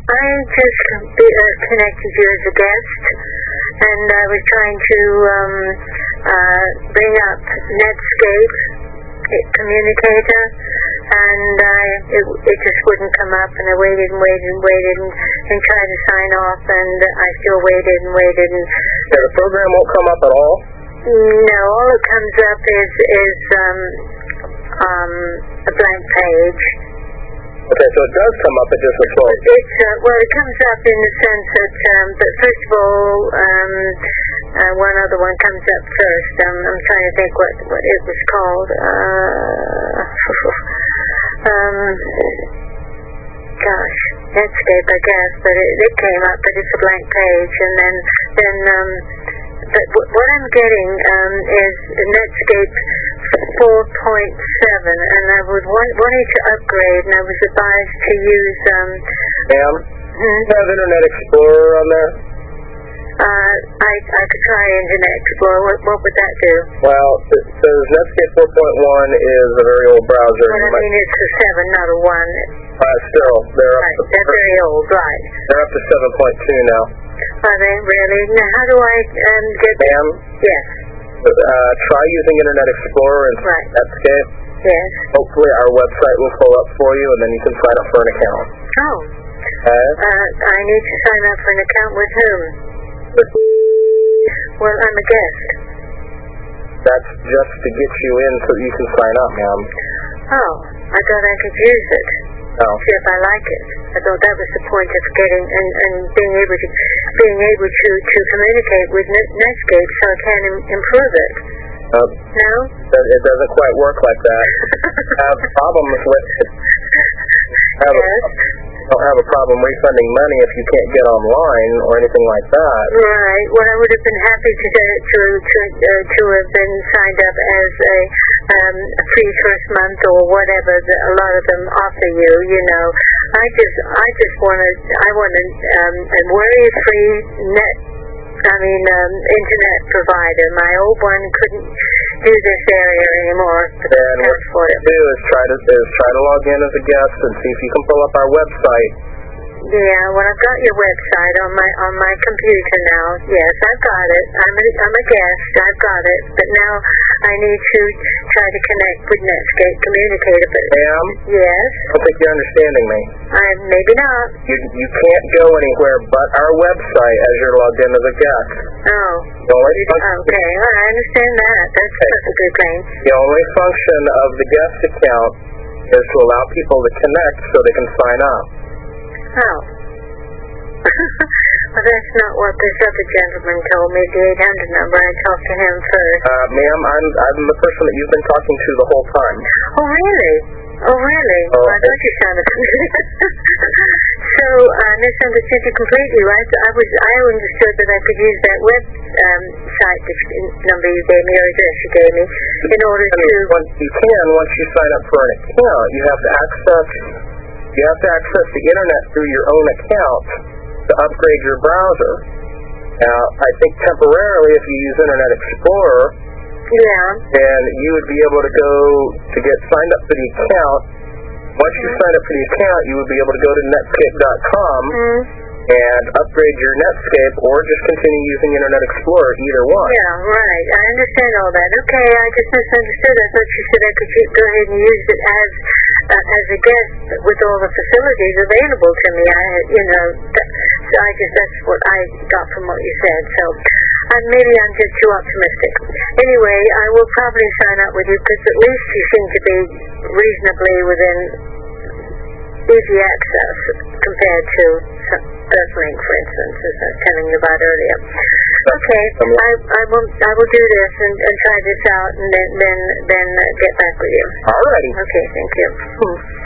I just connected you as a guest, and I was trying to bring up Netscape Communicator, and it just wouldn't come up, and I waited and tried to sign off, and I still waited and waited. And the program won't come up at all? No, all that comes up is a blank page. Okay, so it does come up, it just looks like... It comes up in the sense that, but first of all, one other one comes up first. I'm trying to think what it was called. Gosh, Netscape, I guess, but it came up, but it's a blank page, and then but what I'm getting is Netscape 4.7, and I was wanting to upgrade, and I was advised to use... Ma'am, do you have Internet Explorer on there? I could try Internet Explorer. What would that do? Well, it says Netscape 4.1 is a very old browser. But I mean, it's a 7, not a 1. Still, they're up to... They're very old, right. They're up to 7.2 now. Are they really? Now, how do I get... Ma'am? Yes. Try using Internet Explorer and Netscape. Yes. Hopefully our website will pull up for you, and then you can sign up for an account. Oh. Okay. I need to sign up for an account with whom? Well, I'm a guest. That's just to get you in so you can sign up, ma'am. Oh, I thought I could use it. Oh. See if I like it. I thought that was the point of getting and being able to communicate with Netscape so I can improve it. No? It doesn't quite work like that. Have problems with it. Don't have a problem refunding money if you can't get online or anything like that. Right. Well, I would have been happy to have been signed up as a free first month or whatever that a lot of them offer you. You know, I just want a worry-free internet provider. My old one couldn't do this area anymore. Then what you do is try to log in as a guest and see if you can pull up our website. Yeah, well, I've got your website on my computer now. Yes, I've got it. I'm a guest. I've got it. But now I need to try to connect with Netscape Communicator. But ma'am? Yes? I don't think you're understanding me. Maybe not. You can't go anywhere but our website as you're logged in as a guest. Oh. Okay, well, I understand that. That's perfectly plain. The only function of the guest account is to allow people to connect so they can sign up. Oh. Well, that's not what this other gentleman told me, the 800 number. I talked to him first. Ma'am, I'm the person that you've been talking to the whole time. Oh, really? Oh, really? Oh, I thought you sounded familiar. So, I misunderstood you completely, right? I understood that I could use that website number you gave me, or address you gave me, in order to... You can, once you sign up for an account, you have to access the internet through your own account to upgrade your browser. Now, I think temporarily, if you use Internet Explorer, then you would be able to go to get signed up for the account. Once you sign up for the account, you would be able to go to Netscape.com and upgrade your Netscape, or just continue using Internet Explorer, either one. Yeah, right. I understand all that. Okay, I just misunderstood. I thought you said I could go ahead and use it as a guest with all the facilities available to me. That's what I got from what you said. So maybe I'm just too optimistic. Anyway, I will probably sign up with you because at least you seem to be reasonably within easy access compared to Earthlink, for instance, as I was telling you about earlier. Okay, I will do this and try this out and then get back with you. All righty. Okay, thank you.